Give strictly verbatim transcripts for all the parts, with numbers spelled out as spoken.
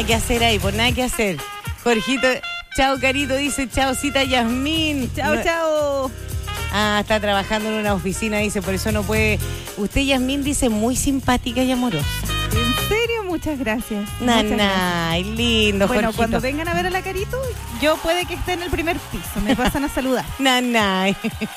nada que hacer ahí, por nada que hacer. Jorgito, chao Carito, dice chao cita Yasmín. Chao, no, chao. Ah, está trabajando en una oficina, dice, por eso no puede. Usted, Yasmín, dice muy simpática y amorosa. ¿En serio? Muchas gracias. Nanay, lindo, Bueno, Jorgito. cuando vengan a ver a la Carito, yo puede que esté en el primer piso. Me pasan a saludar. Nanay.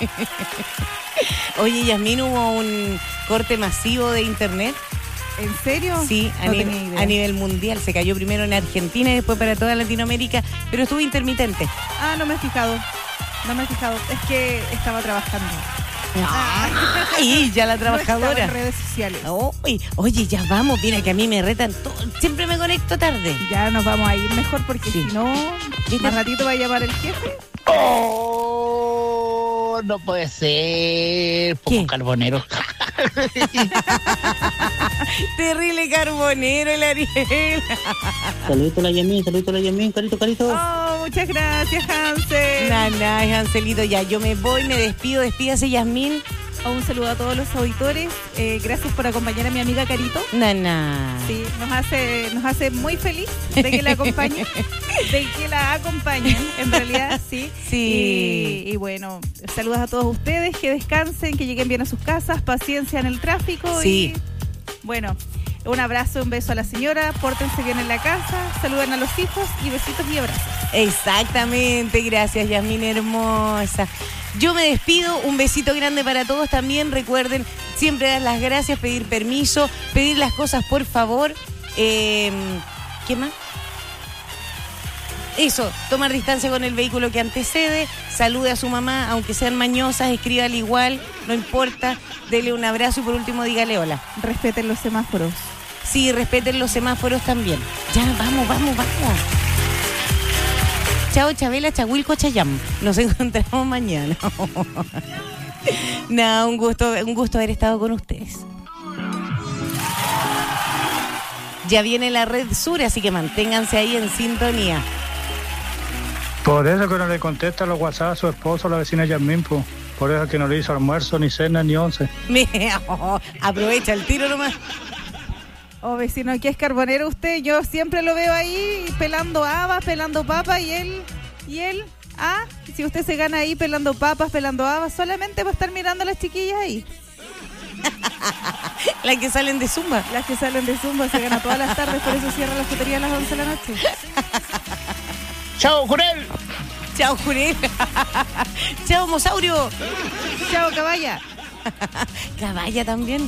Oye, Yasmín, hubo un corte masivo de internet. ¿En serio? Sí, a, no ni- tenía idea. a nivel mundial. Se cayó primero en Argentina y después para toda Latinoamérica, pero estuvo intermitente. Ah, no me he fijado. No me he fijado. Es que estaba trabajando. Ay, ya la No estaba trabajadora. en redes sociales. Oye, oye, ya vamos, mira que a mí me retan todo. Siempre me conecto tarde. Ya nos vamos a ir mejor porque Sí. si no, ¿Viste? más ratito va a llamar el jefe. Oh, no puede ser. Poco ¿Qué? carbonero. Terrible carbonero el Ariel. Saludito a la Yasmín, saludito a la Yasmín, carito, carito. Oh, muchas gracias, Hansel. Nanay, Ancelito, ya yo me voy, me despido, despídase Yasmín. Un saludo a todos los auditores. Eh, gracias por acompañar a mi amiga Carito. Nanay. Sí, nos hace, nos hace muy feliz de que la acompañen, de que la acompañen, en realidad, sí. Sí. Y, y bueno, saludos a todos ustedes, que descansen, que lleguen bien a sus casas, paciencia en el tráfico. Sí. Y bueno, un abrazo, un beso a la señora, pórtense bien en la casa, saluden a los hijos y besitos y abrazos. Exactamente, gracias Yasmín hermosa. Yo me despido, un besito grande para todos también. Recuerden siempre dar las gracias, pedir permiso, pedir las cosas por favor. Eh, ¿Qué más? Eso, tomar distancia con el vehículo que antecede, salude a su mamá, aunque sean mañosas, escríbale igual, no importa, dele un abrazo y por último dígale hola. Respeten los semáforos. Sí, respeten los semáforos también. Ya, vamos, vamos, vamos. Chao, Chabela, Chahuilco, Chayam. Nos encontramos mañana. No, un gusto, un gusto haber estado con ustedes. Ya viene la Red Sur, así que manténganse ahí en sintonía. Por eso que no le contesta los WhatsApp a su esposo, la vecina Yasmín, po. Por eso que no le hizo almuerzo, ni cena, ni once. Me, oh, aprovecha el tiro nomás. Oh, vecino, ¿qué es carbonero usted? Yo siempre lo veo ahí pelando habas, pelando papas y él, y él, ah, si usted se gana ahí pelando papas, pelando habas, solamente va a estar mirando a las chiquillas ahí. Las que salen de Zumba. Las que salen de Zumba se gana todas las tardes, por eso cierra la frutería a las once de la noche. ¡Chao, Jurel! Chao, Jurel. Chao, Mosaurio. Chao, caballa. Caballa también.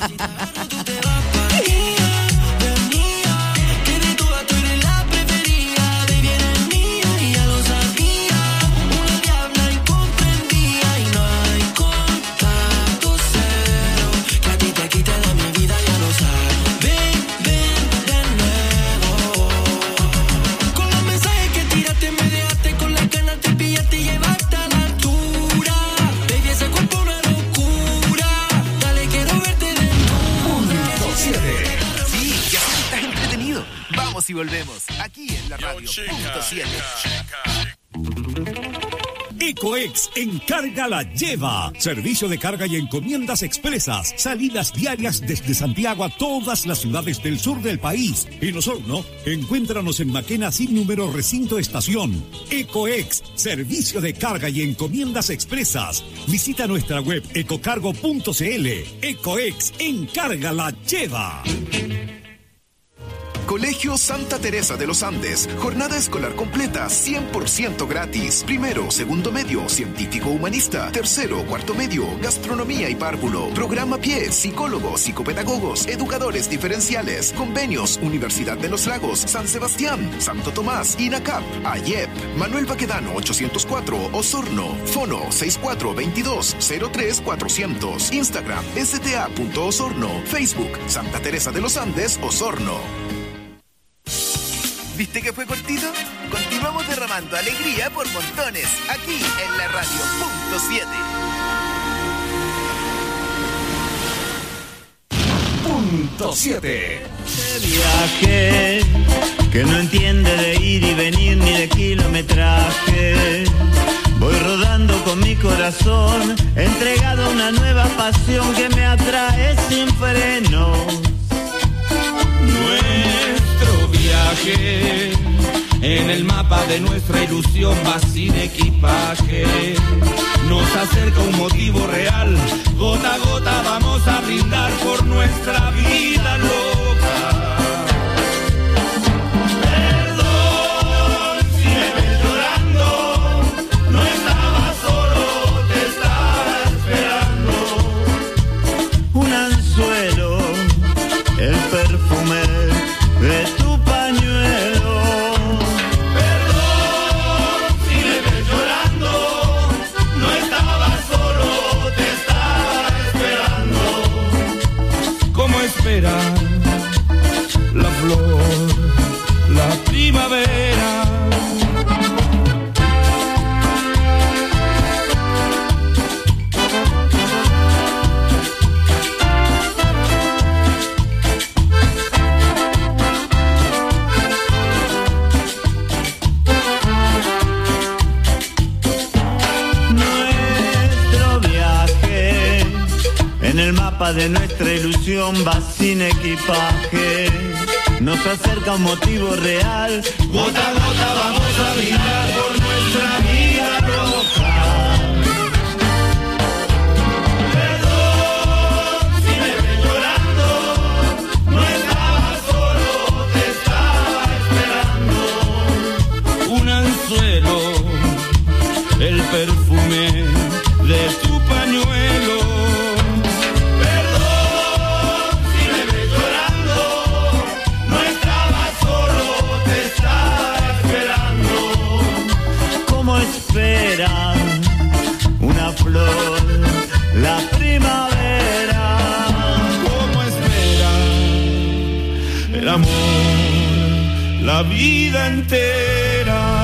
Y volvemos aquí en la radio punto siete. Ecoex Encarga la Lleva. Servicio de carga y encomiendas expresas. Salidas diarias desde Santiago a todas las ciudades del sur del país. En Osorno, encuéntranos en Maquena sin número recinto estación. Ecoex, servicio de carga y encomiendas expresas. Visita nuestra web ecocargo punto cl. Ecoex Encarga la Lleva. Colegio Santa Teresa de los Andes. Jornada escolar completa, cien por ciento gratis. Primero, segundo medio, científico humanista. Tercero, cuarto medio, gastronomía y párvulo. Programa Pie, psicólogos, psicopedagogos, educadores diferenciales. Convenios, Universidad de los Lagos, San Sebastián, Santo Tomás, INACAP, AYEP. Manuel Baquedano, ochocientos cuatro, Osorno. Fono, sesenta y cuatro veintidós cero tres cuatrocientos. Instagram, s t a punto osorno. Facebook, Santa Teresa de los Andes, Osorno. ¿Viste que fue cortito? Continuamos derramando alegría por montones, aquí en la radio punto siete. Punto siete. Viaje que no entiende de ir y venir ni de kilometraje. Voy rodando con mi corazón, entregado a una nueva pasión que me atrae sin frenos. Nuestro viaje viaje. En el mapa de nuestra ilusión va sin equipaje. Nos acerca un motivo real. Gota a gota vamos a brindar por nuestra vida loca. Perdón si me ves llorando. No estaba solo, te estaba esperando. Un anzuelo, el perfume de tu pañuelo. Perdón si me ves llorando. No estaba solo, te estaba esperando. ¿Cómo esperar la flor, la primavera? En el mapa de nuestra ilusión va sin equipaje. Nos acerca un motivo real. Gota a gota vamos a brindar por nuestra vida roja. Perdón si me ves llorando. No estaba solo, te estaba esperando. Un anzuelo, el perfume de tu pañuelo. Espera una flor, la primavera. ¿Cómo espera el amor, la vida entera?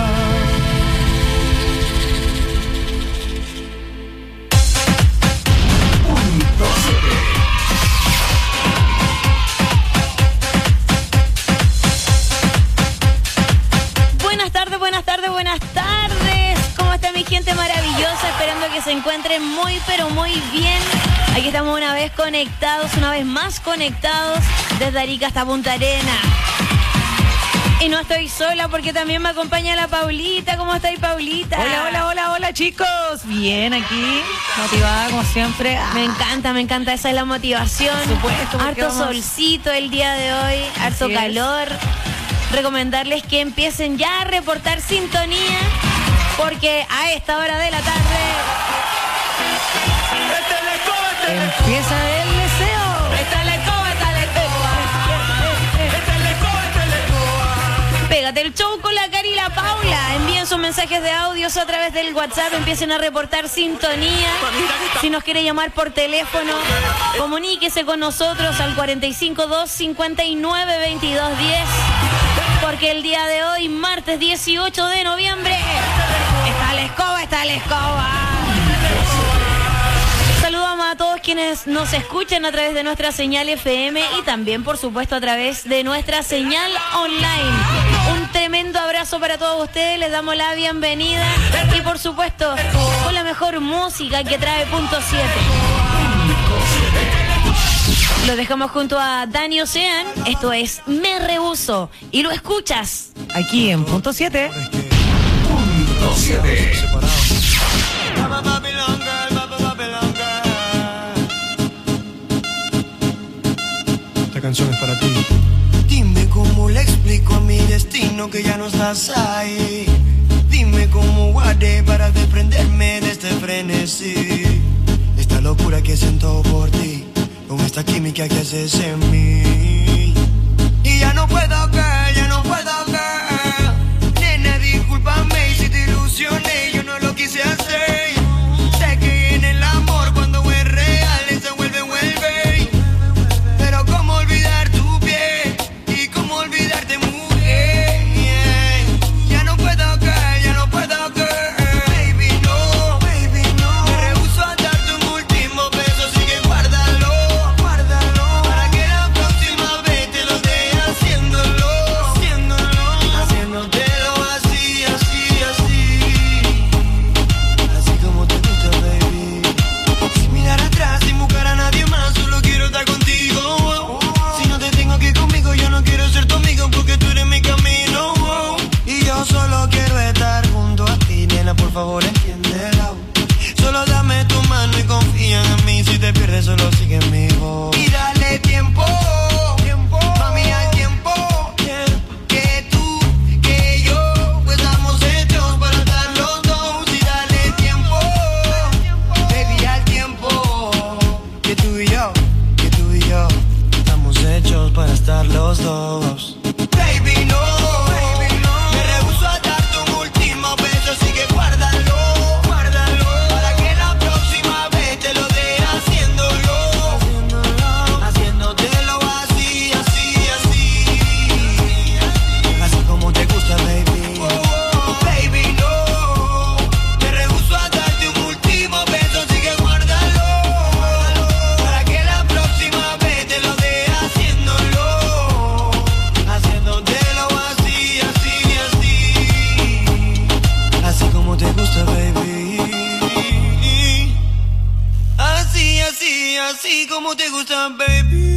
Buenas tardes, buenas tardes, buenas tardes. ¿Cómo está mi gente maravillosa? Esperando que se encuentren muy, pero muy bien. Aquí estamos una vez conectados, una vez más conectados desde Arica hasta Punta Arenas. Y no estoy sola porque también me acompaña la Paulita. ¿Cómo estáis, Paulita? Hola, hola, hola, hola, chicos. Bien aquí, motivada como siempre. Me encanta, me encanta, esa es la motivación. Por supuesto. Harto vamos... solcito el día de hoy, harto Así calor. Recomendarles que empiecen ya a reportar sintonía, porque a esta hora de la tarde empieza el deseo. ¡Esta la escoba, esta la escoba! ¡Esta la escoba, esta la escoba! Pégate el show con la Cari y la Paula. Envíen sus mensajes de audios a través del WhatsApp. Empiecen a reportar sintonía. Si nos quiere llamar por teléfono, comuníquese con nosotros al cuatro cinco dos, cinco nueve, veintidós diez. Porque el día de hoy, martes dieciocho de noviembre, está la escoba, está la escoba. Saludamos a todos quienes nos escuchan a través de nuestra señal F M y también, por supuesto, a través de nuestra señal online. Un tremendo abrazo para todos ustedes, les damos la bienvenida y, por supuesto, con la mejor música que trae Punto siete. Lo dejamos junto a Dani Ocean. Esto es Me Rehuso. Y lo escuchas aquí en Punto siete. Punto siete. Esta canción es para ti. Dime cómo le explico a mi destino que ya no estás ahí. Dime cómo guardé para desprenderme de este frenesí. Esta locura que siento por ti, con esta química que haces en mí. Y ya no puedo caer, ya no puedo caer. Nena, discúlpame si te ilusioné, yo no lo quise hacer. Sé que en el amor cuando es real se vuelve, vuelve. Pero cómo olvidar tu piel y cómo olvidarte, mujer. Ya no puedo caer, ya no puedo caer. Baby, no, baby, no. Me rehuso a darte un último beso, así que guárdalo. Para que la próxima vez te lo dé haciéndolo. como te gusta, baby.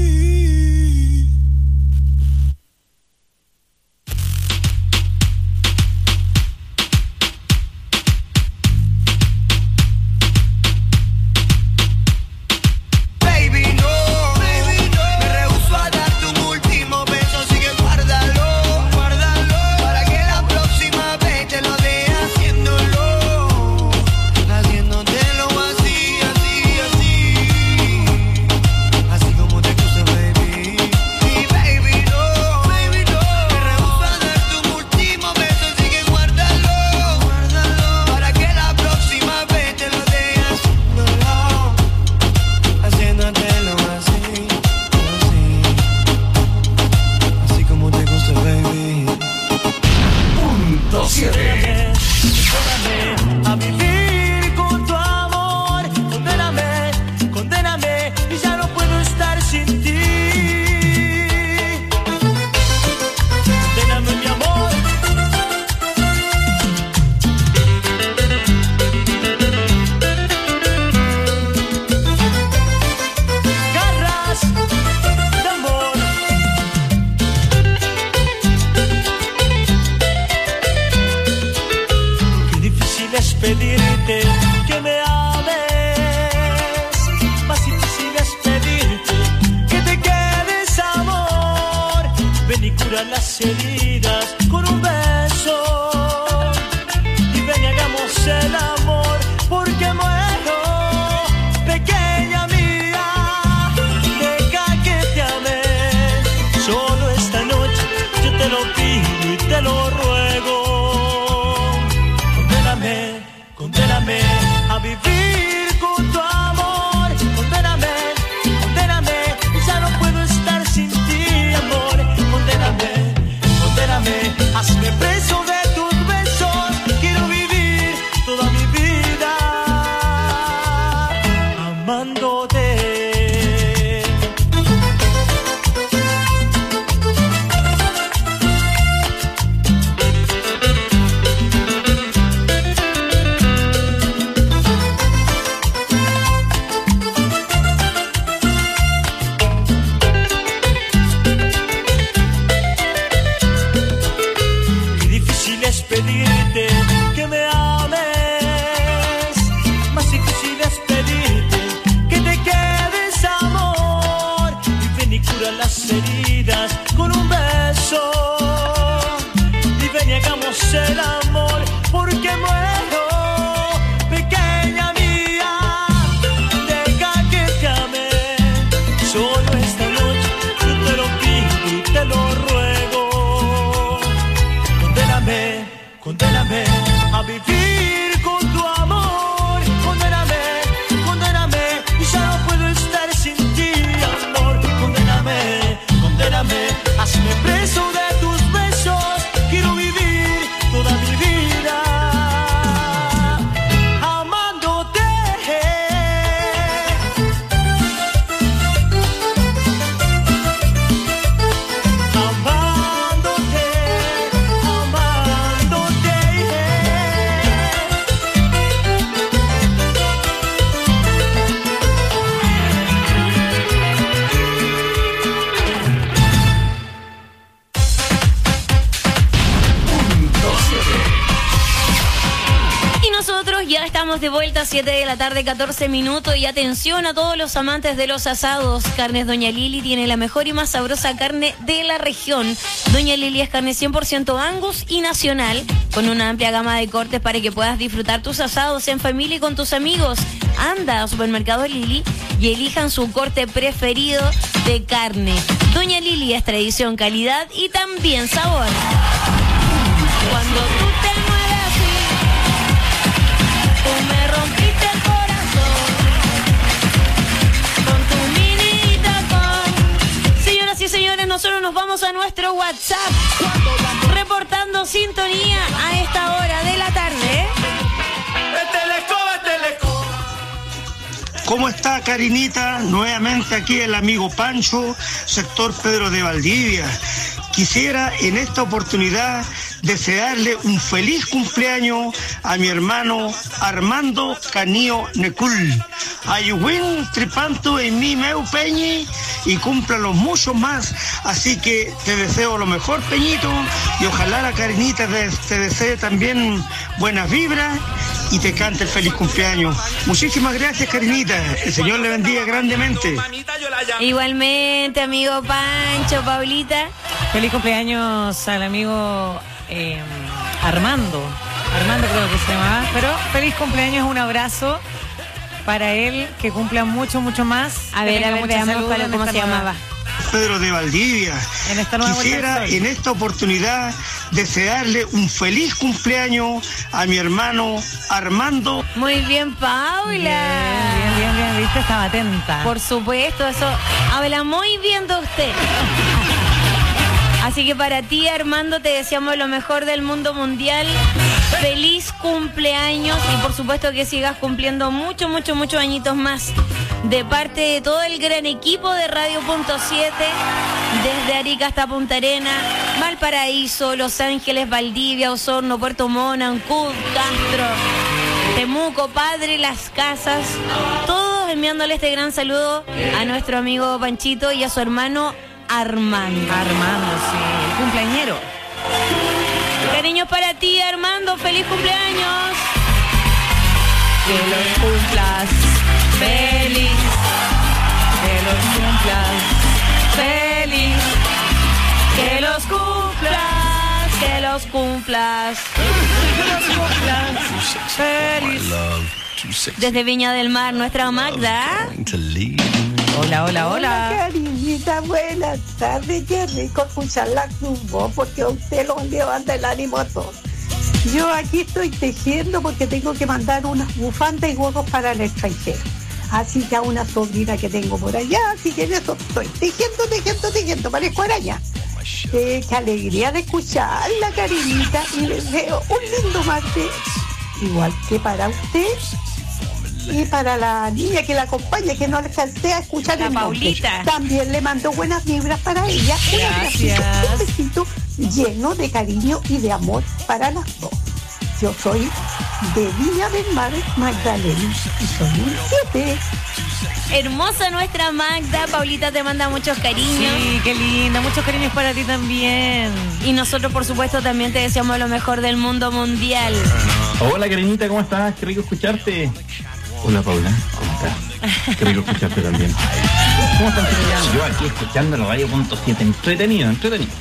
De vuelta a siete de la tarde, catorce minutos. Y atención a todos los amantes de los asados. Carnes Doña Lili tiene la mejor y más sabrosa carne de la región. Doña Lili es carne cien por ciento Angus y nacional, con una amplia gama de cortes para que puedas disfrutar tus asados en familia y con tus amigos. Anda a Supermercado Lili y elijan su corte preferido de carne. Doña Lili es tradición, calidad y también sabor. Cuando tú te mueves así, tú me rompiste el corazón con tu mini tacón. Señoras y señores, nosotros nos vamos a nuestro WhatsApp reportando sintonía a esta hora de la tarde. ¿Cómo está, Karinita? Nuevamente aquí el amigo Pancho, sector Pedro de Valdivia. Quisiera en esta oportunidad desearle un feliz cumpleaños a mi hermano Armando Canío Necul. Ayuwin tripanto en mi meu Peñi y cúmplalo mucho más. Así que te deseo lo mejor, Peñito, y ojalá la Karinita te, te desee también buenas vibras y te cante el feliz cumpleaños. Muchísimas gracias, Karinita. El Señor le bendiga grandemente. Igualmente, amigo Pancho, Paulita. Feliz cumpleaños al amigo eh, Armando. Armando creo que se llama. Pero feliz cumpleaños, un abrazo para él, que cumpla mucho, mucho más. A ver, a ver, veamos para cómo se llamaba. Pedro de Valdivia. En esta nueva Quisiera en esta oportunidad desearle un feliz cumpleaños a mi hermano Armando. Muy bien, Paula. Bien, bien, bien, bien, viste, estaba atenta. Por supuesto, eso habla muy bien de usted. Así que para ti, Armando, te deseamos lo mejor del mundo mundial. Feliz cumpleaños y por supuesto que sigas cumpliendo mucho, mucho, muchos añitos más. De parte de todo el gran equipo de Radio Punto siete, desde Arica hasta Punta Arenas, Valparaíso, Los Ángeles, Valdivia, Osorno, Puerto Montt, Ancud, Castro, Temuco, Padre Las Casas, todos enviándole este gran saludo a nuestro amigo Panchito y a su hermano Armando. Armando, sí, el cumpleañero. Cariños para ti, Armando, feliz cumpleaños. Que los cumplas feliz, que los cumplas feliz, que los cumplas, que los cumplas, que los cumplas feliz. Desde Viña del Mar, nuestra Magda. Hola, hola, hola. Hola, Karinita, buenas tardes. Qué rico escucharla con vos, porque a usted lo levanta el ánimo a todos. Yo aquí estoy tejiendo porque tengo que mandar unas bufandas y huevos para el extranjero. Así que a una sobrina que tengo por allá, así que en eso estoy tejiendo, tejiendo, tejiendo, parezco araña. Eh, qué alegría de escucharla, Karinita, y les deseo un lindo martes, igual que para usted. Y para la niña que la acompaña, que no alcancé a escuchar la el Paulita. nombre. También le mando buenas vibras para ella. Gracias. Un besito lleno de cariño y de amor para las dos. Yo soy de Viña del Mar, Magdalena, y soy un siete. Hermosa nuestra Magda. Paulita te manda muchos cariños. Sí, qué linda. Muchos cariños para ti también. Y nosotros, por supuesto, también te deseamos lo mejor del mundo mundial. Hola, Karinita, ¿cómo estás? Qué rico escucharte. Hola, Paula, ¿cómo estás? Qué rico escucharte también. ¿Cómo están? Yo aquí escuchando la Radio Punto siete. Entretenido, entretenido.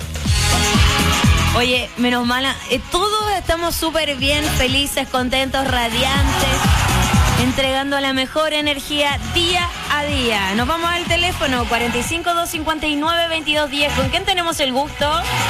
Oye, menos mala, eh, todos estamos súper bien, felices, contentos, radiantes, entregando la mejor energía día a día. Nos vamos al teléfono cuarenta y cinco, doscientos cincuenta y nueve, veintidós diez. ¿Con quién tenemos el gusto?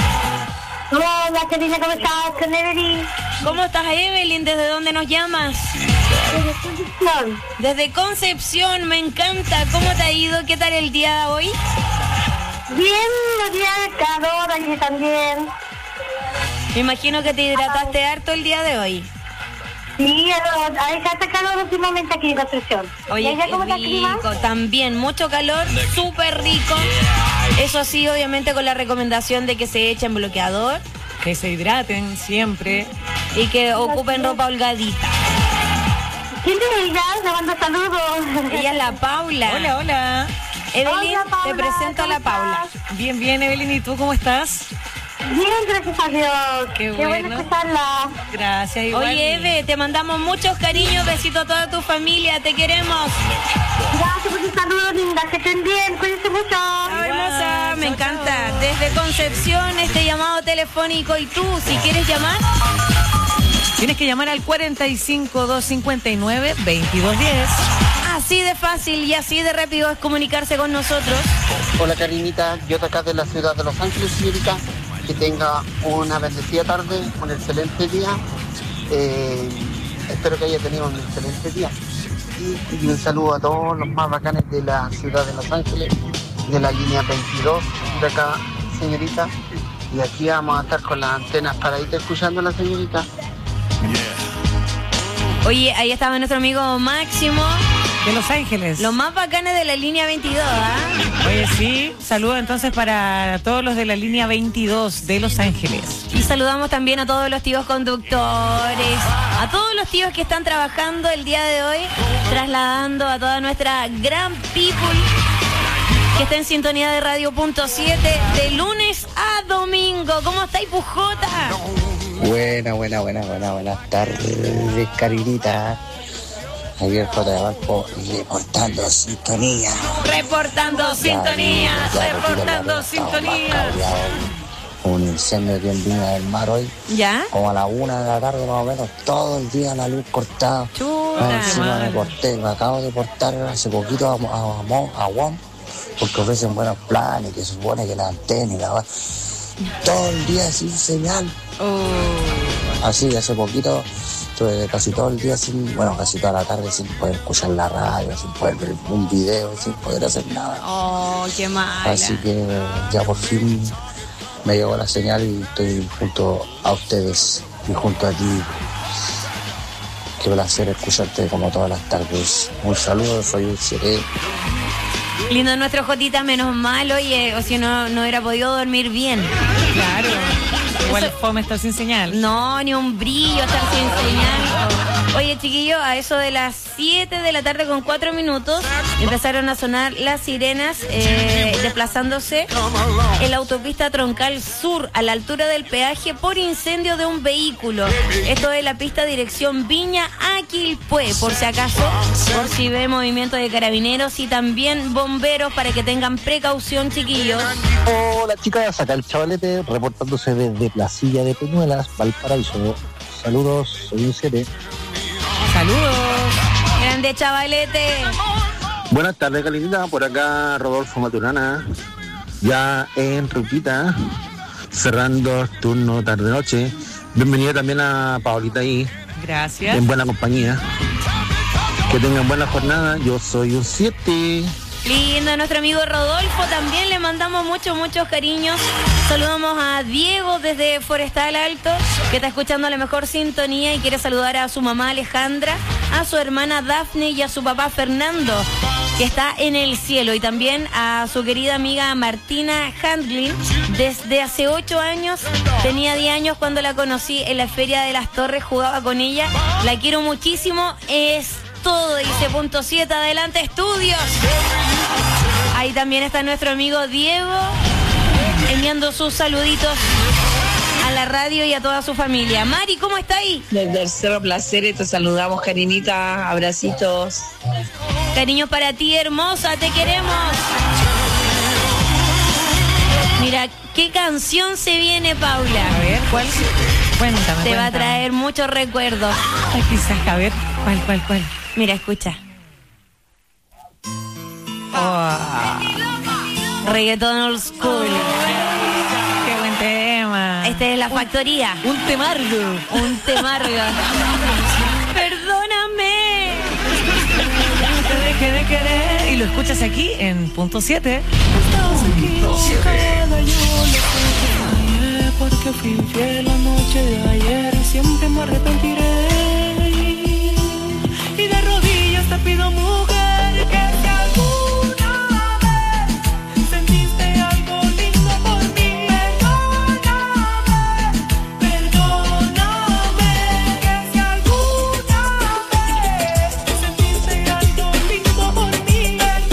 Hola, Karina, ¿cómo estás? Con Evelyn. ¿Cómo estás, Evelyn? ¿Desde dónde nos llamas? Desde Concepción. Desde Concepción, me encanta. ¿Cómo te ha ido? ¿Qué tal el día de hoy? Bien, los días de calor, allí también. Me imagino que te hidrataste harto el día de hoy. Sí, hay que hacer calor últimamente aquí en Concepción. Oye, ¿y cómo está el clima? También, mucho calor, súper rico. Eso sí, obviamente con la recomendación de que se echen bloqueador. Que se hidraten siempre. Y que ocupen ropa holgadita. ¿Quién es ella? Le mando saludos. Ella es la Paula. Hola, hola. Evelyn, Hola, Paula, te presento a la Paula. Bien, bien, Evelyn, ¿y tú cómo estás? Bien, gracias a Dios. Qué, Qué bueno. bueno escucharla. Gracias, igual. Oye, Eve, te mandamos muchos cariños, besitos a toda tu familia, te queremos. Gracias por tu saludo, linda. Que estén bien, cuídense mucho. Chao, hermosa, me encanta. Desde Concepción, este llamado telefónico. Y tú, si quieres llamar, tienes que llamar al cuarenta y cinco, doscientos cincuenta y nueve, veintidós diez. Así de fácil y así de rápido es comunicarse con nosotros. Hola, Karinita, yo te acá de la ciudad de Los Ángeles, señorita. Que tenga una bendecida tarde, un excelente día. Eh, espero que haya tenido un excelente día. Y, y un saludo a todos los más bacanes de la ciudad de Los Ángeles, de la línea veintidós de acá, señorita. Y aquí vamos a estar con las antenas paraditas escuchando a la señorita. Oye, ahí estaba nuestro amigo Máximo. De Los Ángeles. Los más bacanes de la línea veintidós, ¿ah? Oye, sí, saludo entonces para todos los de la línea veintidós de Los Ángeles. Y saludamos también a todos los tíos conductores, a todos los tíos que están trabajando el día de hoy, trasladando a toda nuestra gran people que está en sintonía de Radio Punto siete de lunes a domingo. ¿Cómo estáis, Pujota? Buena, buena, buena, buena, buenas tardes, Carinita. Javier J. de Valpo, reportando sintonía. Reportando sintonía, ya, ya, reportando sintonía. Un incendio aquí en Viña del Mar hoy. ¿Ya? Como a la una de la tarde más o menos, todo el día la luz cortada. Chuta, encima me corté, me acabo de portar hace poquito a, a, a, a W O M, porque ofrecen buenos planes, que se supone que la antena y la... Todo el día sin señal. Oh. Así, hace poquito... Estuve casi todo el día sin, bueno, casi toda la tarde sin poder escuchar la radio, sin poder ver un video, sin poder hacer nada. Oh, qué mal. Así que ya por fin me llegó la señal y estoy junto a ustedes y junto a ti. Qué placer escucharte como todas las tardes. Un saludo, soy un seré. Lindo nuestro Jotita, menos mal, oye, o si no, no hubiera podido dormir bien. Claro. Igual es fome estar sin señal. No, ni un brillo estar sin señal. Oye, chiquillo, a eso de las siete de la tarde con cuatro minutos empezaron a sonar las sirenas eh, desplazándose en la autopista Troncal Sur a la altura del peaje por incendio de un vehículo. Esto es la pista dirección Viña a Quilpué, por si acaso, por si ve movimiento de carabineros y también bomberos para que tengan precaución, chiquillos. Hola chicas, acá el chavalete reportándose desde Placilla de Peñuelas, Valparaíso. Saludos, soy un siete. Saludos. Grande chavalete. Buenas tardes, Calinita, por acá Rodolfo Maturana, ya en Ruquita, cerrando el turno tarde-noche. Bienvenida también a Paolita ahí. Gracias. En buena compañía. Que tengan buena jornada, yo soy un siete. Lindo, nuestro amigo Rodolfo, también le mandamos muchos, muchos cariños. Saludamos a Diego desde Forestal Alto, que está escuchando la mejor sintonía y quiere saludar a su mamá Alejandra, a su hermana Dafne y a su papá Fernando, que está en el cielo, y también a su querida amiga Martina Handlin. Desde hace ocho años, tenía diez años cuando la conocí en la Feria de las Torres, jugaba con ella, la quiero muchísimo, es todo, dice Punto siete, adelante estudios. Ahí también está nuestro amigo Diego enviando sus saluditos a la radio y a toda su familia. Mari, ¿cómo está ahí? Desde el Cerro Placeres te saludamos, Carinita, abracitos. Cariño para ti, hermosa, te queremos. Mira, ¿qué canción se viene, Paula? A ver, ¿cuál? Cuéntame, Te cuéntame. va a traer muchos recuerdos. Ay, quizás, a ver, ¿cuál, cuál, cuál? Mira, escucha. Oh. Reggaeton old school. Qué buen tema. Esta es la factoría. Un temargo. Un temargo. Perdóname. Te dejé de querer. Y lo escuchas aquí en Punto siete. Porque fui infiel la noche de ayer y siempre me arrepentiré. Y de rodillas te pido, mujer, que si alguna vez sentiste algo lindo por mí, perdóname, perdóname. Que si alguna vez sentiste algo lindo por mí,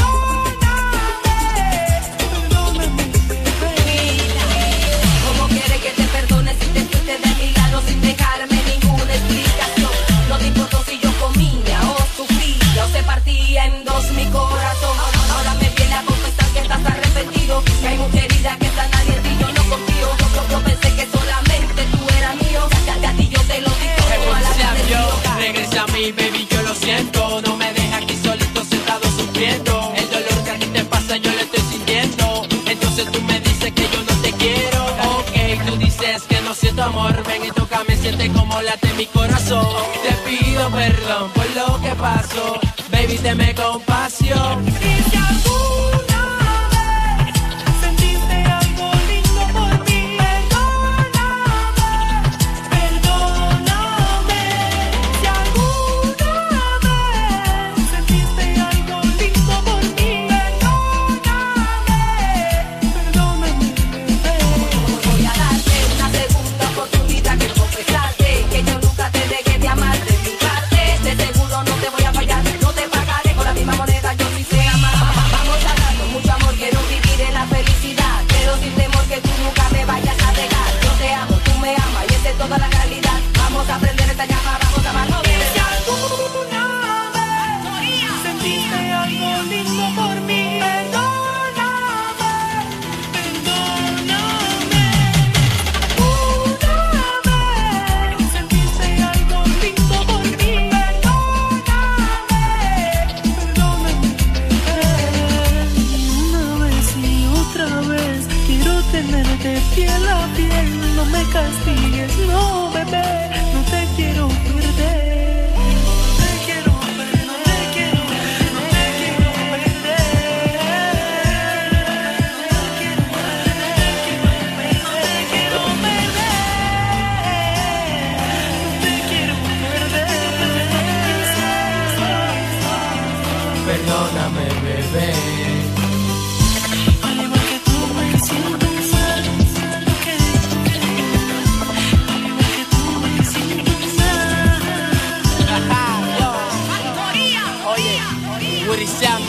perdóname, perdóname. ¿Cómo quieres que te perdone si te fuiste de mi lado sin dejarme ninguna explicación? No te importó si yo comía o sufría o se partía en dos mi corazón. Ahora me viene a confesar que estás arrepentido, que hay mujer herida que está nadie en ti, yo no confío. Yo, yo, yo pensé que solamente tú eras mío, ya, ya a ti yo te lo digo a la vez. Yo, regresa a mí, baby, yo lo siento. No me dejes aquí solito sentado sufriendo. El dolor que a ti te pasa yo lo estoy sintiendo. Entonces tú me dices que yo no te quiero. Ok, tú dices que no siento amor. Ven y tócame, siente como late mi corazón. Te pido perdón por lo que pasó. Baby, deme compasión. Y si alguna vez sentiste algo lindo por mí, perdóname, perdóname. Si alguna vez sentiste algo lindo por mí, perdóname,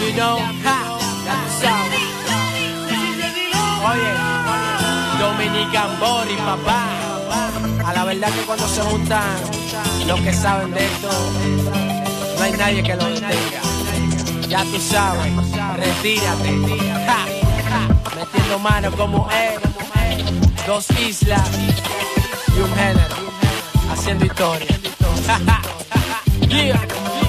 you know. Ha, ya tú sabes. Oye, Dominican Bori, papá. A la verdad que cuando se juntan los que saben de esto, no hay nadie que lo detenga. Ya tú sabes, retírate. Ja, ja, metiendo manos como él. Dos islas y un género, haciendo historia. Ja, ja, ja, yeah.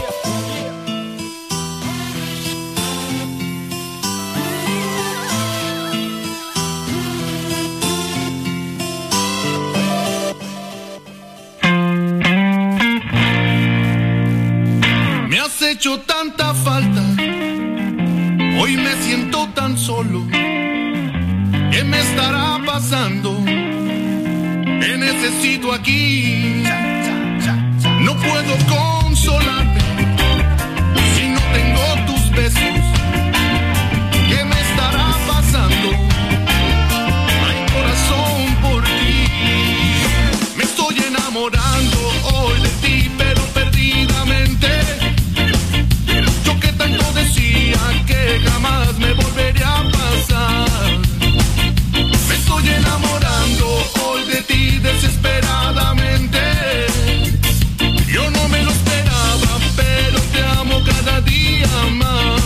Me has hecho tanta falta, hoy me siento tan solo. ¿Qué me estará pasando? Te necesito aquí. No puedo consolarme si no tengo tus besos. ¿Qué me estará pasando? Hay corazón por ti. Me estoy enamorando hoy de ti, pero perdidamente. Yo que tanto decía que jamás me volvería a pasar. Me estoy enamorando hoy de ti desesperadamente. Yo no me lo esperaba, pero te amo cada día más.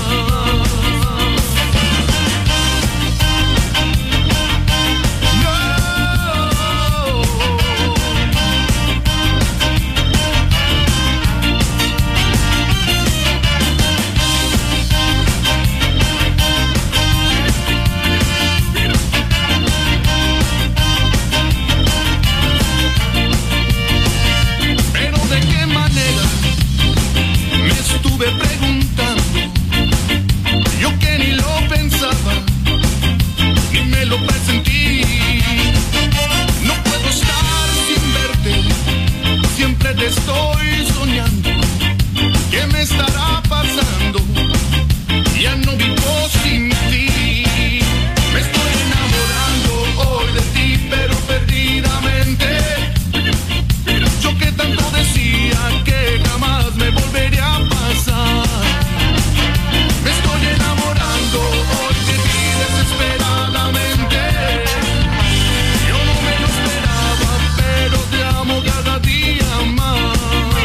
Preguntando, yo que ni lo pensaba, ni me lo presentí. No puedo estar sin verte, siempre te estoy soñando. ¿Qué me estará pasando? Ya no vivo sin ti. Me estoy enamorando hoy de ti, pero perdidamente. Yo que tanto decía que jamás me volvería a pasar. Me estoy enamorando hoy de ti desesperadamente. Yo no me lo esperaba, pero te amo cada día más.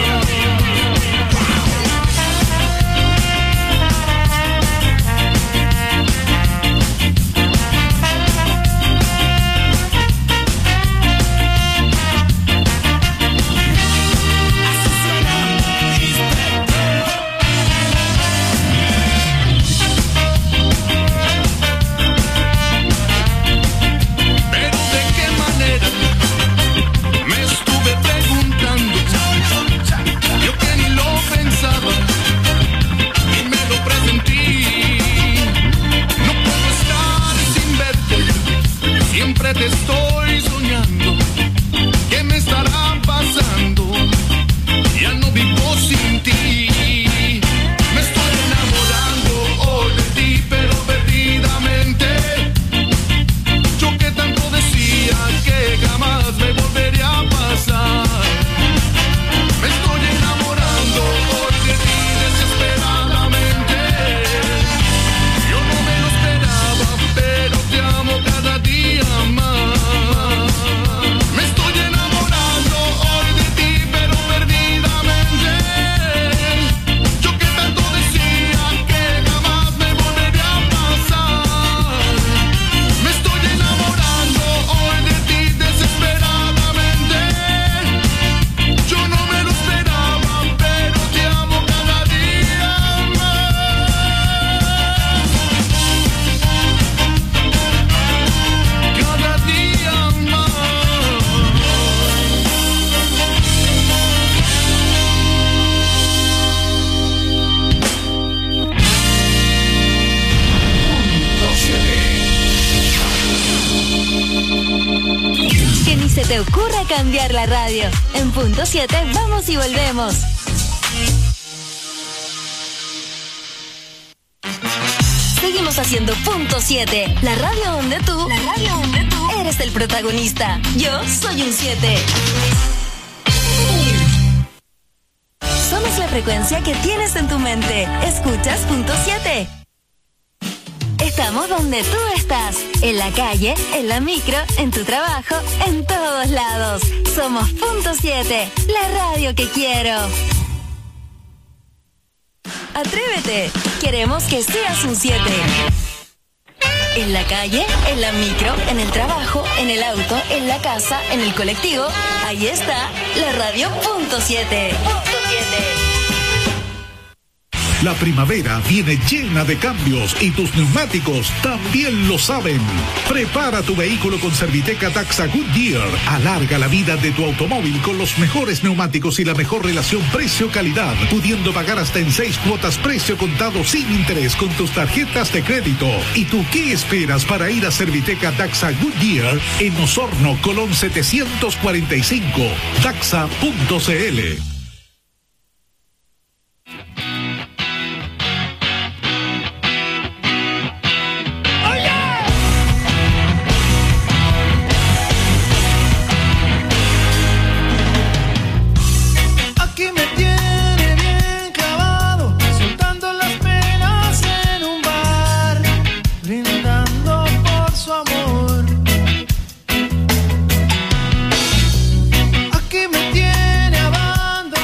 Siempre te estoy soñando. ¿Qué me estará pasando? Ya no vivo sin ti. Me estoy enamorando hoy de ti, pero perdidamente. Yo que tanto decía que jamás me volvería a pasar. Me estoy enamorando hoy de ti desesperadamente. Yo no me lo esperaba, pero te amo cada día más. Me estoy enamorando hoy de ti, pero perdidamente. Yo que tanto decía que jamás me volvería a pasar. Me estoy enamorando hoy de ti desesperadamente. Yo no me lo esperaba, pero te amo cada día más. Cada día más. Que ni se te ocurra cambiar la radio. En punto siete vamos y volvemos. Seguimos haciendo punto siete, la radio donde tú, la radio donde tú eres el protagonista. Yo soy un siete. Somos la frecuencia que tienes en tu mente. Escuchas punto siete. Estamos donde tú estás, en la calle, en la micro, en tu trabajo, en todos lados. Somos Punto siete, la radio que quiero. Atrévete, queremos que seas un siete. En la calle, en la micro, en el trabajo, en el auto, en la casa, en el colectivo, ahí está la radio Punto siete. Punto siete. La primavera viene llena de cambios y tus neumáticos también lo saben. Prepara tu vehículo con Serviteca Daxa Goodyear. Alarga la vida de tu automóvil con los mejores neumáticos y la mejor relación precio-calidad, pudiendo pagar hasta en seis cuotas precio contado sin interés con tus tarjetas de crédito. ¿Y tú qué esperas para ir a Serviteca Daxa Goodyear en Osorno, Colón setecientos cuarenta y cinco? Daxa punto c l. Aquí me tiene abandonado.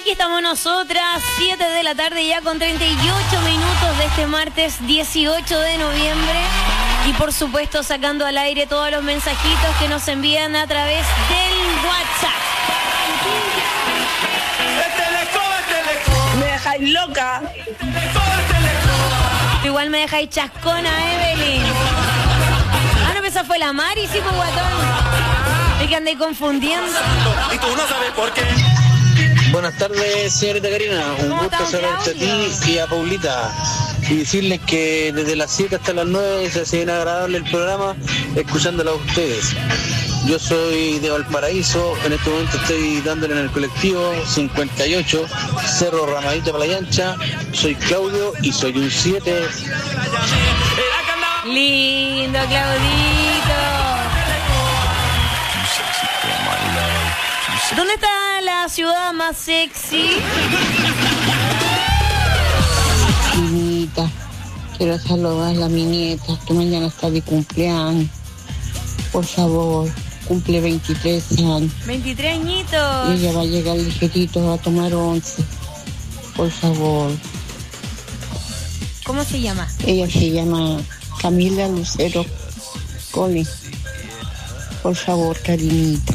aquí estamos nosotras, siete de la tarde ya con treinta y ocho minutos de este martes dieciocho de noviembre. Y por supuesto sacando al aire todos los mensajitos que nos envían a través del WhatsApp. Me dejáis loca. Igual me dejáis chascona, Evelyn. Ah, no, esa fue la Mari, sí, pues guatón. Es que andé confundiendo. Y tú no sabes por qué. Buenas tardes, señorita Karina. Un gusto saludarte a ti y a Paulita. Y decirles que desde las siete hasta las nueve se hace bien agradable el programa, escuchándolo a ustedes. Yo soy de Valparaíso, en este momento estoy dándole en el colectivo cincuenta y ocho, Cerro Ramadito Playa Ancha. Soy Claudio y soy un siete. Lindo, Claudito. ¿Dónde está la ciudad más sexy? Minita, quiero saludar a mi nieta que mañana está de cumpleaños. Por favor, cumple veintitrés años. veintitrés añitos. Y ella va a llegar ligerito a tomar once. Por favor. ¿Cómo se llama? Ella se llama Camila Lucero Cole. Por favor, Karinita.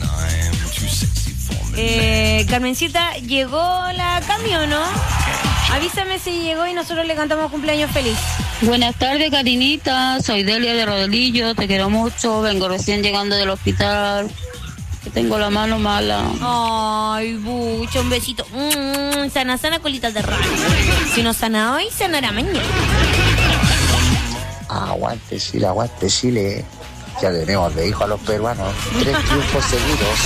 Eh, Carmencita, llegó la camión, ¿no? Avísame si llegó y nosotros le cantamos cumpleaños feliz. Buenas tardes, Karinita. Soy Delia de Rodelillo. Te quiero mucho. Vengo recién llegando del hospital. Que tengo la mano mala. Ay, bucho, un besito. Mm, sana, sana, colita de rana. Si no sana hoy, sanará mañana. Aguante Chile, aguante Chile. Ya tenemos de hijo a los peruanos. Tres triunfos seguidos.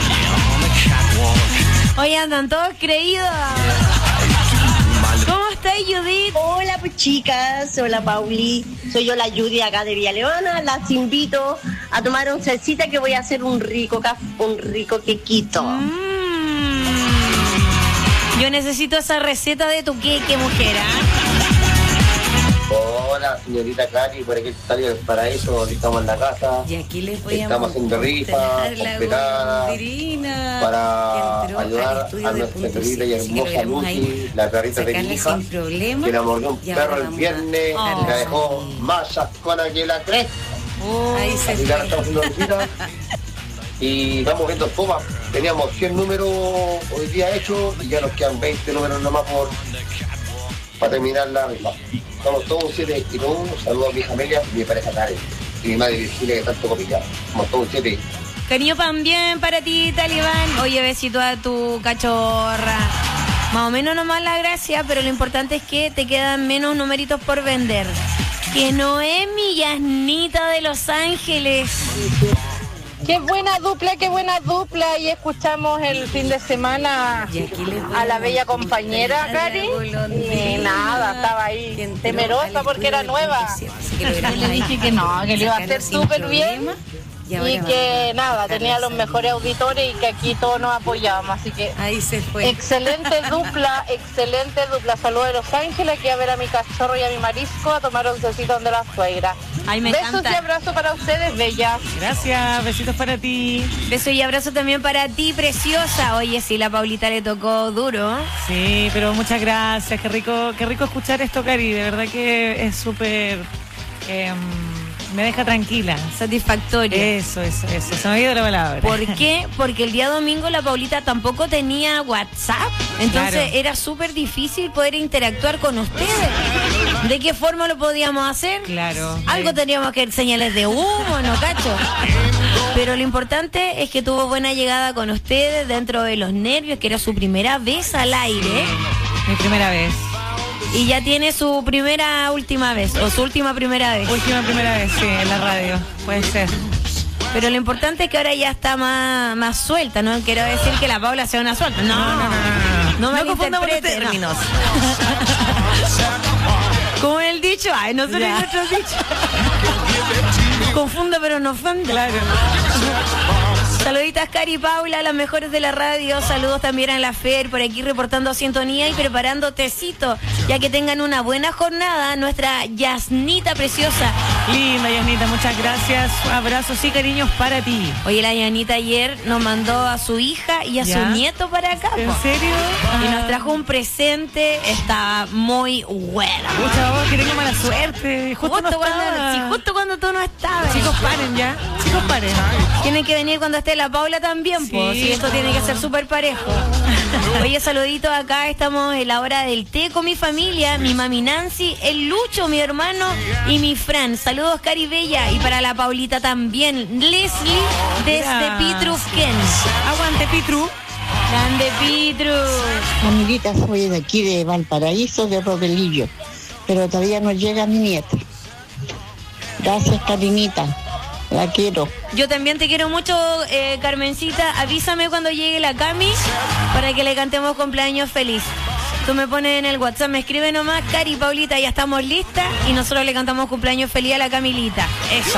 Hoy andan todos creídos. ¿Cómo estás, Judith? Hola, pues chicas. Hola, Pauli. Soy yo, la Judy, acá de Villa Leona. Las invito a tomar oncecita que voy a hacer un rico caf- un rico quequito. Mm. Yo necesito esa receta de tu queque, mujer, ¿ah? Hola, señorita Cari, por aquí está el paraíso, estamos en la casa. Y aquí les voy Estamos a haciendo rifas, complicadas, para ayudar a nuestra querida y hermosa Lucy, la perrita de mi hija, que la mordió un perro el viernes y la dejó más chascona que la cresta. Ahí se Así que ahora estamos haciendo rifitas y vamos viendo cómo teníamos cien números hoy día hechos y ya nos quedan veinte números nomás por para terminar la rifa. Somos todos un siete y todos. Saludos a mi familia y mi pareja Karen y mi madre Virginia que tanto complicado. Somos todos un siete. Cariño también para ti, Talibán. Oye, besito a tu cachorra. Más o menos nomás la gracia, pero lo importante es que te quedan menos numeritos por vender. Que Noemi Yasnita de Los Ángeles. Qué buena dupla, qué buena dupla. Y escuchamos el fin de semana a la bella compañera, Cari. Y nada, estaba ahí temerosa porque era nueva. Y le dije que no, que lo iba a hacer súper bien. Y que nada, tenía los mejores auditores y que aquí todos nos apoyábamos. Así que ahí se fue. Excelente dupla, excelente dupla. Saludos de Los Ángeles, aquí a ver a mi cachorro y a mi marisco a tomar oncecito donde la suegra. Ay, me Besos encanta. y abrazos para ustedes, bellas. Gracias, besitos para ti. Beso y abrazo también para ti, preciosa. Oye, sí, la Paulita le tocó duro. Sí, pero muchas gracias. Qué rico, qué rico escuchar esto, Cari. De verdad que es súper... Eh, me deja tranquila. Satisfactorio. Eso, eso, eso. Se me ha ido la palabra. ¿Por qué? Porque el día domingo la Paulita tampoco tenía WhatsApp. Entonces Claro. era súper difícil poder interactuar con ustedes. ¿De qué forma lo podíamos hacer? Claro. Algo teníamos que señales de humo, ¿no, cacho? Pero lo importante es que tuvo buena llegada con ustedes dentro de los nervios, que era su primera vez al aire. Mi primera vez. Y ya tiene su primera última vez, o su última primera vez. Última primera vez, sí, en la radio. Puede ser. Pero lo importante es que ahora ya está más, más suelta, ¿no? Quiero decir que la Paula sea una suelta. No, no, no, no. No, No confundamos los malinterprete, no. términos. Como el dicho, ay, nosotros y nuestros dichos. Confunda pero no ofenda. Claro. Saluditas Cari y Paula, las mejores de la radio. Saludos también a la Fer, por aquí reportando sintonía y preparando tecito, ya que tengan una buena jornada. Nuestra Yasnita preciosa. Linda Yasnita, muchas gracias. Abrazos y cariños para ti. Oye, la Yanita ayer nos mandó a su hija y a ¿Ya? su nieto para acá. ¿En po. serio? Y Ah. nos trajo un presente, estaba muy buena. Pucha, vos que tengo mala suerte. Justo, Justo, no cuando, estaba. sí, justo cuando tú no estabas. Chicos, paren ya. Chicos, paren. Tienen que venir cuando esté la Paula también, pues. Sí. Sí, esto tiene que ser súper parejo. Oye, saluditos acá. Estamos en la hora del té con mi familia, mi mami Nancy, el Lucho, mi hermano y mi Fran. Saludos, Cari Bella. Y para la Paulita también. Leslie, desde Mira. Pitrufquén. Aguante, Pitru. Grande Pitru. Amiguita, soy de aquí de Valparaíso, de Rodelillo, pero todavía no llega mi nieta. Gracias, Karinita. La quiero. Yo también te quiero mucho, eh, Carmencita. Avísame cuando llegue la Cami para que le cantemos cumpleaños feliz. Tú me pones en el WhatsApp, me escribe nomás, Cari, Paulita, ya estamos listas y nosotros le cantamos cumpleaños feliz a la Camilita. Eso.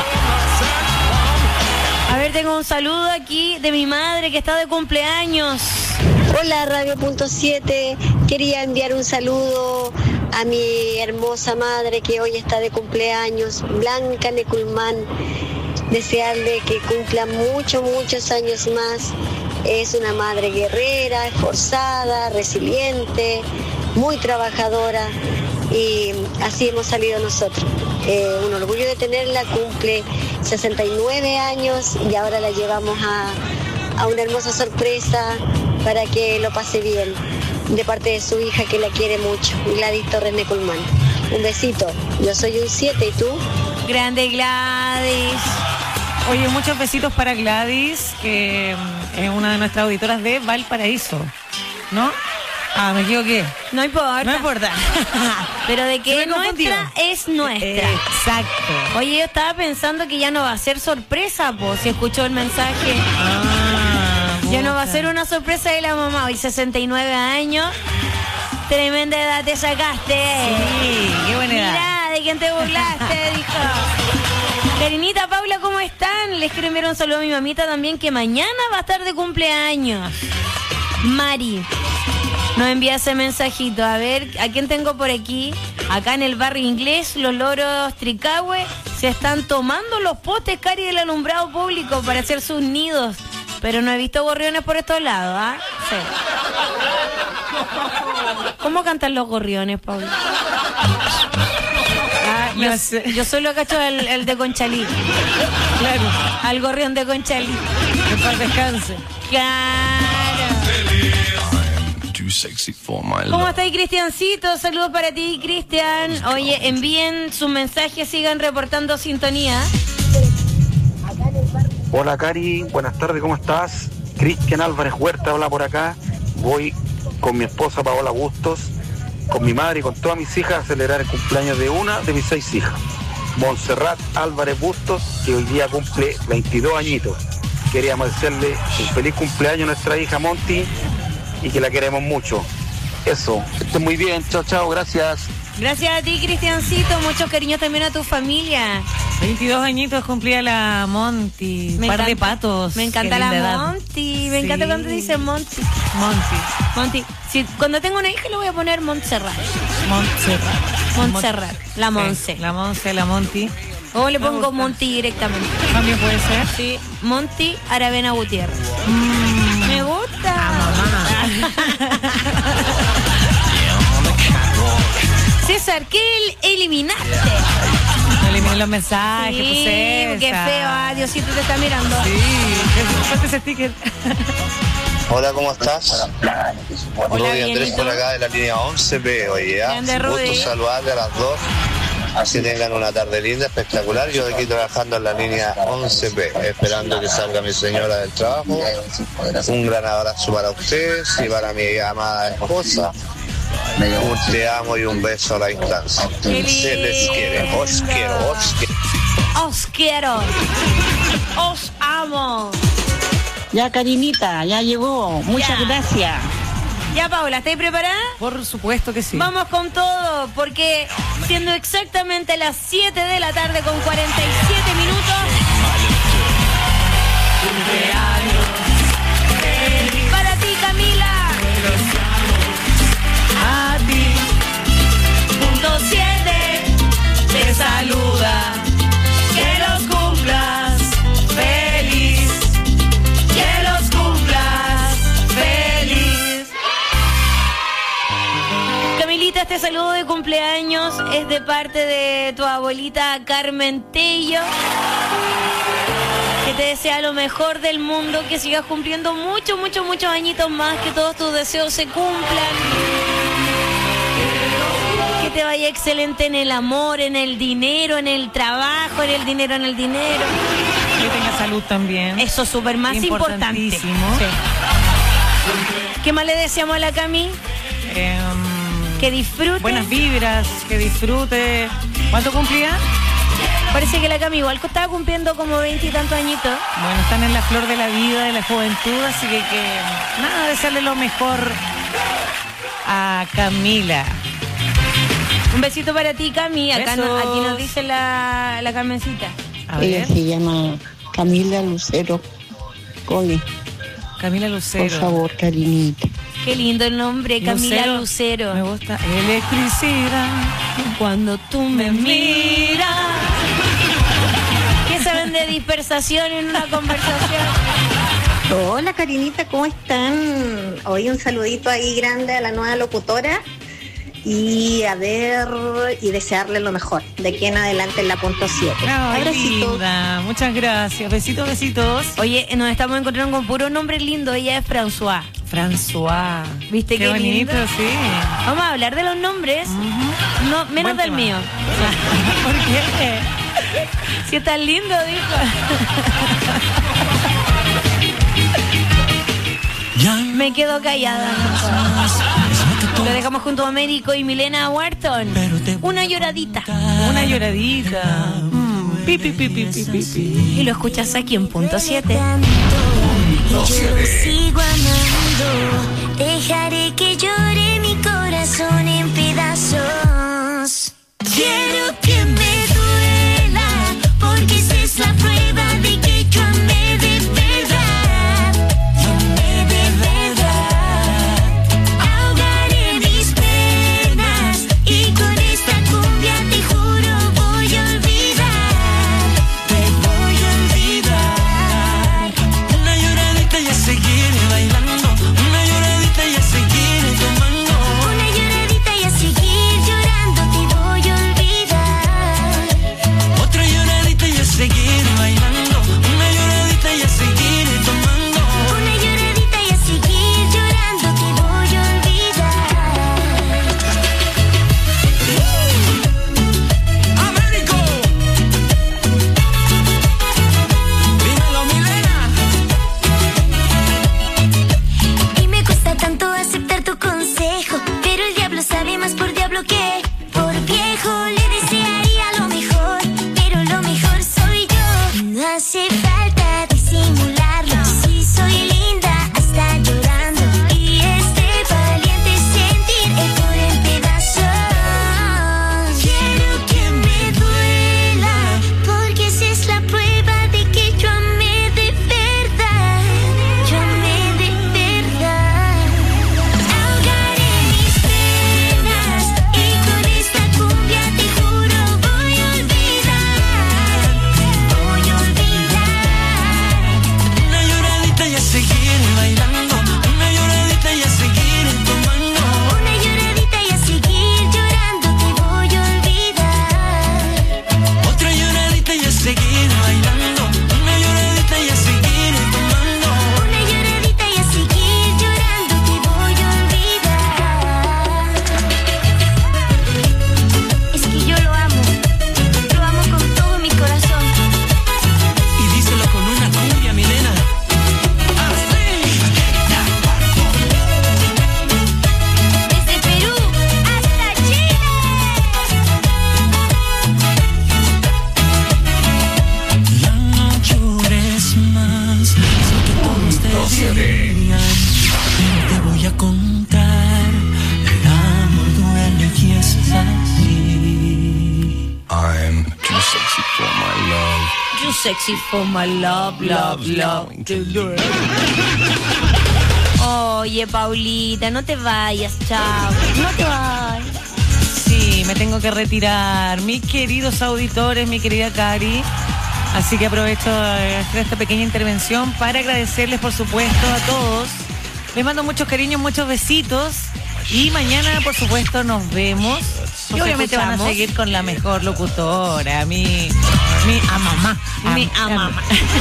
A ver, tengo un saludo aquí de mi madre que está de cumpleaños. Hola, Radio Punto siete. Quería enviar un saludo a mi hermosa madre que hoy está de cumpleaños, Blanca Neculmán. Desearle que cumpla muchos, muchos años más. Es una madre guerrera, esforzada, resiliente, muy trabajadora y así hemos salido nosotros. Eh, un orgullo de tenerla, cumple sesenta y nueve años y ahora la llevamos a, a una hermosa sorpresa para que lo pase bien, de parte de su hija que la quiere mucho, Gladys Torres Neculmán. Un besito, yo soy un siete, ¿y tú? Grande Gladys. Oye, muchos besitos para Gladys, que mm, es una de nuestras auditoras de Valparaíso, ¿no? Ah, me equivoqué. No importa. No importa. Pero de Se que me es confundió. nuestra, es nuestra. Exacto. Oye, yo estaba pensando que ya no va a ser sorpresa, po, si escuchó el mensaje. Ah, Ya no va a puta. ser una sorpresa de la mamá. Hoy sesenta y nueve años. Tremenda edad te sacaste. Sí, qué buena edad. Mirá, de quién te burlaste, dijo. Karinita, Paula, ¿cómo están? Les quiero enviar un saludo a mi mamita también, que mañana va a estar de cumpleaños. Mari nos envía ese mensajito. A ver, ¿a quién tengo por aquí? Acá en el barrio inglés, los loros Tricahue se están tomando los potes, Cari, del alumbrado público para hacer sus nidos. Pero no he visto gorriones por estos lados, ¿ah? Sí. ¿Cómo cantan los gorriones, Paula? Ah, yo, No sé. yo solo cacho el, el de Conchalí. Claro. Al gorrión de Conchalí. Que paz descanse. Claro. Too sexy for my ¿Cómo love. estáis, Cristiancito? Saludos para ti, Cristian. Oye, envíen sus mensajes, sigan reportando sintonía. Hola Cari, buenas tardes, ¿cómo estás? Cristian Álvarez Huerta habla por acá. Voy con mi esposa Paola Bustos, con mi madre y con todas mis hijas a celebrar el cumpleaños de una de mis seis hijas, Montserrat Álvarez Bustos, que hoy día cumple veintidós añitos. Queríamos desearle un feliz cumpleaños a nuestra hija Monty y que la queremos mucho. Eso, que estén muy bien, chao, chao, gracias. Gracias a ti, Cristiancito. Muchos cariños también a tu familia. veintidós añitos cumplía la Monty. Me Par de encanta- patos. Me encanta Qué la linda edad. Monty. Me Sí. encanta cuando dice Monty. Monty. Monty. Si, cuando tengo una hija le voy a poner Montserrat. Montserrat. Montserrat. La Monse. Sí, la Monse, la Monty. O le Me pongo gusta. Monty directamente. También puede ser. Sí. Monty Aravena Gutiérrez. Me gusta. César, ¿qué el- eliminaste? No eliminen los mensajes, Sí, pues, qué César. feo, ah, Diosito te está mirando. Sí, ponte ese sticker. Hola, ¿cómo estás? Rudy Andrés bienito. por acá de la línea once P, oye, ya. Grande, Un Rudy. gusto saludarle a las dos. Así tengan una tarde linda, espectacular. Yo aquí trabajando en la línea once P, esperando que salga mi señora del trabajo. Un gran abrazo para ustedes y para mi amada esposa. Un te amo y un beso a la distancia. Qué Se les quiere, os quiero, os quiero. Os quiero. Os amo. Ya, Karinita, ya llegó. Muchas Ya. gracias. Ya, Paula, ¿estáis preparada? Por supuesto que sí. Vamos con todo, porque siendo exactamente las siete de la tarde con cuarenta y siete minutos. Cumpleaños Paulita, este saludo de cumpleaños es de parte de tu abuelita Carmen Tello, que te desea lo mejor del mundo, que sigas cumpliendo muchos, muchos, muchos añitos más, que todos tus deseos se cumplan, que te vaya excelente en el amor, en el dinero, en el trabajo, en el dinero, en el dinero. Que tenga salud también. Eso es súper más importante. Sí. ¿Qué más le deseamos a la Cami? Eh, que disfrute. Buenas vibras, que disfrute. ¿Cuánto cumplía? Parece que la Cami igual estaba cumpliendo como veinte y tantos añitos. Bueno, están en la flor de la vida, de la juventud, así que, que nada, desearle lo mejor a Camila. Un besito para ti, Cami. Acá no, aquí nos dice la, la Carmencita. A Ella ver. Se llama Camila Lucero Cole. Camila Lucero. Por favor, cariñita. Qué lindo el nombre, Camila Lucero. Lucero. Me gusta. Electricidad. Cuando tú me miras. ¿Qué saben de dispersación en una conversación? Hola, Karinita, ¿cómo están? Hoy un saludito ahí grande a la nueva locutora. Y a ver, y desearle lo mejor. De aquí en adelante en la punto siete. Abracitos. Muchas gracias. Besitos, besitos. Oye, nos estamos encontrando con puro nombre lindo. Ella es François. François. ¿Viste qué, qué bonito? Lindo? Sí. Vamos a hablar de los nombres. Uh-huh. No, menos Buen del tema. Mío. ¿Por qué? Si es tan lindo, dijo. Me quedo callada. Lo dejamos junto a Américo y Milena Wharton. Una lloradita. Una lloradita. Mm. Pi, pi, pi, pi, pi, pi. Y lo escuchas aquí en punto siete. Yo lo sigo amando. Dejaré que llore mi corazón en pedazos. Quiero que me duela, porque esa es la prueba de que yo amé de verdad. Yo amé de verdad. Ahogaré mis penas y con esta cumbia te juro voy a olvidar. Te voy a olvidar. Una lloradita y a seguir bailando. Una lloradita y a seguir tomando. Una lloradita y a seguir llorando te voy a olvidar. Otra lloradita y a seguir bailando. Una lloradita y a seguir tomando. Una lloradita y a seguir llorando te voy a olvidar. ¡Américo! Dímelo, Milena. Y me cuesta tanto aceptar tu consejo, pero el diablo sabe más por diablo que por viejo. Le desearía lo mejor, pero lo mejor soy yo. No hace falta disimularlo. Si soy linda hasta llorando, y este valiente sentir el por en pedazos. Quiero que me duela, porque esa es la prueba de que yo amé de verdad. Yo amé de verdad. Ahogaré mis penas y con esta cumbia te juro voy a olvidar. Voy a olvidar. Una lloradita y a seguir bailando. Una lloradita y a seguir tomando. Una lloradita y a seguir llorando te voy a olvidar. Otra lloradita y a seguir bailando. Una lloradita y a seguir tomando. Una lloradita y a seguir llorando te voy a olvidar. Es que yo lo amo, lo amo con todo mi corazón. Y díselo con una cumbia, Milena. Desde Perú hasta Chile. Ya no llores más. Sé que todos te dirían, pero te voy a contar. El amor duele y es así. I'm too sexy for my love. You sexy for my love, love, love. Oye, Paulita, no te vayas, chao. No te vayas. Sí, me tengo que retirar. Mis queridos auditores, mi querida Cari. Así que aprovecho de hacer esta pequeña intervención para agradecerles, por supuesto, a todos. Les mando muchos cariños, muchos besitos. Y mañana, por supuesto, nos vemos. Y Nos obviamente van a escuchamos. seguir con la mejor locutora, mi, mi amamá. Mi amamá.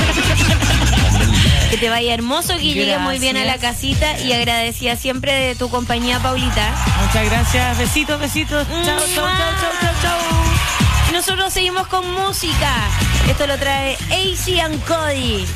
Que te vaya hermoso, que llegues muy bien a la casita y agradecida siempre de tu compañía, Paulita. Muchas gracias. Besitos, besitos. Chao, chao, chao, chao, chao, chao. Nosotros seguimos con música. Esto lo trae A C and Cody.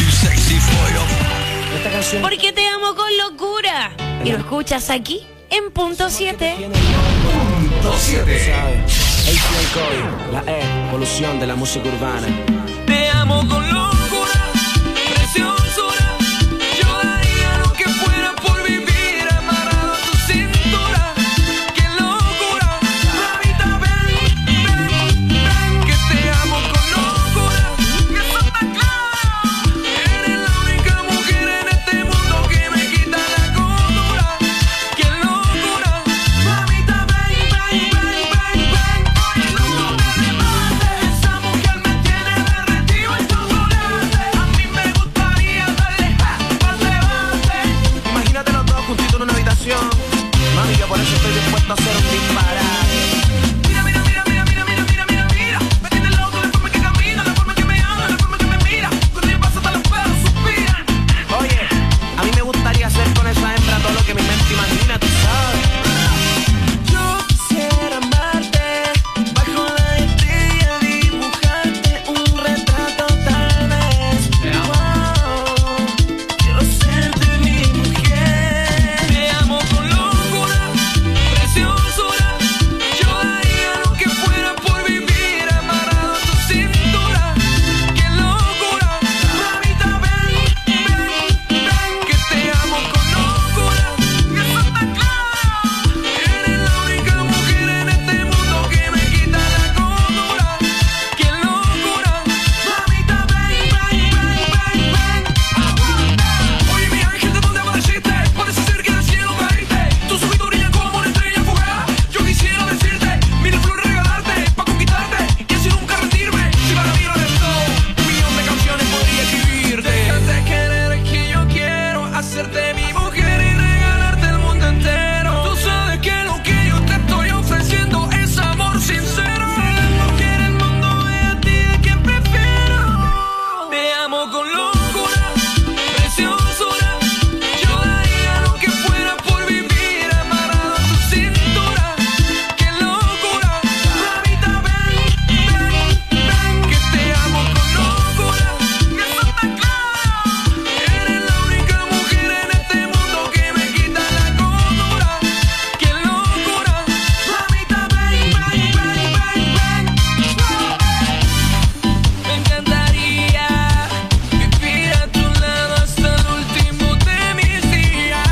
Porque te amo con locura. Y lo escuchas aquí en Punto siete. Punto siete. A C and Cody, la E, evolución de la música urbana. Te amo con locura, preciosura. Yo daría lo que fuera por vivir amarrado a tu cintura. ¡Qué locura! Mamita, ven, ven, ven. Que te amo con locura. Que eso está claro. Eres la única mujer en este mundo que me quita la cordura. ¡Qué locura! Mamita, ven, ven, ven, ven, ven. Oye, no me remates. Esa mujer me tiene derretido en chocolate. A mí me gustaría darle pa'l debate. Imagínate los dos juntitos en una habitación. Mami, yo por eso estoy dispuesto a hacer un disparate. Mira, mira, mira, mira, mira, mira, mira, mira, mira. Me tiene loco la forma que camina, la forma que me habla, la forma que me mira. Cuando yo paso hasta los perros suspiran. Oye, a mí me gustaría hacer con esa hembra todo lo que mi mente imagina, tú sabes. Yo quisiera amarte bajo la estrella, dibujarte un retrato tal vez. Wow, quiero serte mi mujer. Te amo con locura, preciosura. Yo daría lo que fuera por vivir amarrado a tu cintura. ¡Qué locura! Mamita, ven, ven, ven. Que te amo con locura. Que eso está claro. Eres la única mujer en este mundo que me quita la cordura. ¡Qué locura! Mamita, ven, ven, ven, ven, ven. Oye, mi ángel, ¿de dónde apareciste? Parece ser que del cielo caíste. Tus ojitos brillan como una estrella fugaz. Yo quisiera decirte, mil flores regalarte, pa' conquistarte y así nunca rendirme. Si para mí lo eres todo, un millón de canciones podría escribirte. Déjate querer que yo quiero hacerte mi mujer y regalarte el mundo entero. Tú sabes que lo que yo te estoy ofreciendo es amor sincero. La mujer del mundo es a ti de quien prefiero. Te amo con locura, preciosura. Yo daría lo que fuera por vivir amarrado a tu cintura. ¡Qué locura! Mamita, ven, ven, ven. Que te amo con locura. Que eso está claro. Eres la única mujer en este mundo que me quita la cordura. ¡Qué locura! Mamita, ven, ven, ven, ven, ven. Me encantaría vivir a tu lado hasta el último de mis días.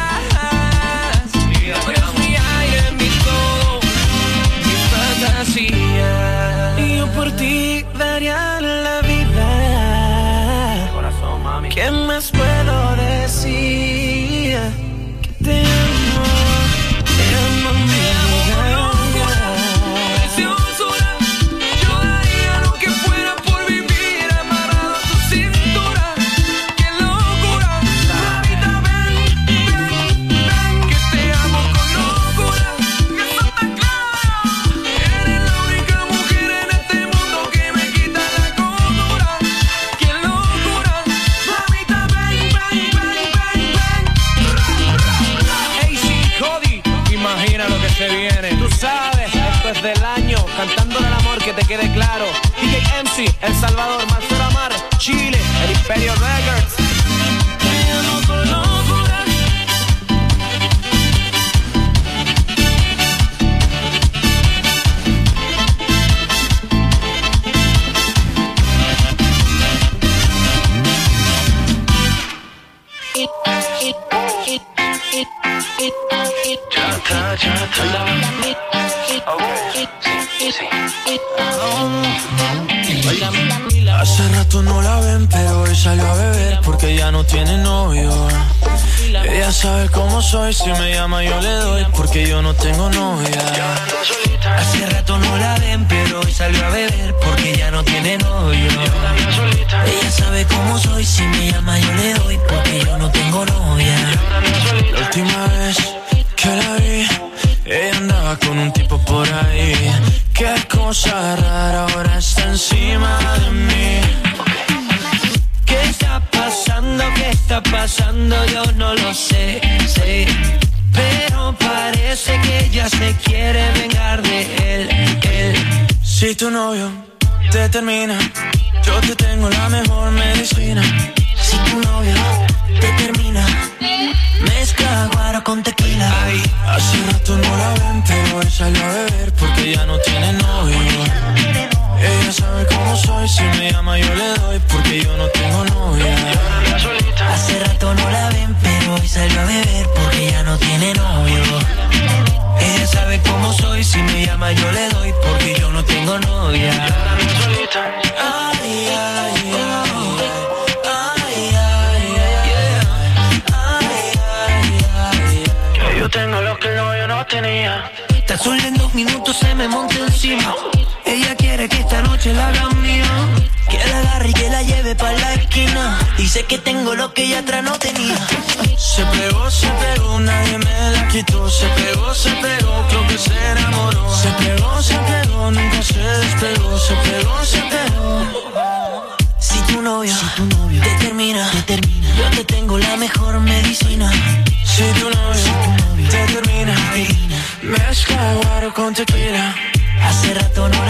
Eres mi aire, mi todo, mi fantasía. Y yo por ti daría la vida. Corazón, mami. ¿Qué más puedo decir? Que te amo, te amo, te amo con locura, preciosura. Yo daría lo que fuera por vivir amarrado a tu cintura. ¡Qué locura! Mamita, ven, ven, ven. Que te amo con locura. Que eso está claro. Eres la única mujer en este mundo que me quita la cordura. ¡Qué locura! Mamita, ven, ven, ven, ven, ven. A C Cody, imagina lo que se viene. Tú sabes, esto es del año, cantándole el amor, que te quede claro. D J M C, El Salvador, Marcelo Amar, Chile, El Imperio Records. Te amo con locura. Hace rato no la ven, pero hoy salió a beber porque ya no tiene novio. Ella sabe cómo soy, si me llama yo le doy porque yo no tengo novia. Hace rato no la ven, pero hoy salió a beber porque ya no tiene novio. Ella sabe cómo soy, si me llama yo le doy porque yo no tengo novia. La última vez que la cosa rara ahora está encima de mí. ¿Qué está pasando? ¿Qué está pasando? Yo no lo sé, sé. Pero parece que ella se quiere vengar de él, él. Si tu novio te termina, yo te tengo la mejor medicina. Si tu novio te termina, mezcla guaro con tequila. Ay, hace rato no la ven, pero hoy salió a beber porque ya no tiene novio. Ella sabe cómo soy, si me llama yo le doy porque yo no tengo novia. Hace rato no la ven, pero hoy salió a beber porque ya no tiene novio. Ella sabe cómo soy, si me llama yo le doy porque yo no tengo novia. Ay, ay, ay. Yo tengo lo que el novio no tenía. Tan solo en dos minutos se me monta encima. Ella quiere que esta noche la haga mía, que la agarre y que la lleve pa' la esquina. Dice que tengo lo que ella atrás no tenía. Se pegó, se pegó, nadie me la quitó. Se pegó, se pegó, creo que se enamoró. Se pegó, se pegó, nunca se despegó. Se pegó, se pegó. Si tu novio, si tu novio te termina, te termina, yo te tengo la mejor medicina. Si tu novio, si tu novio te termina, te termina, mezcla guaro con tequila. Hace rato no la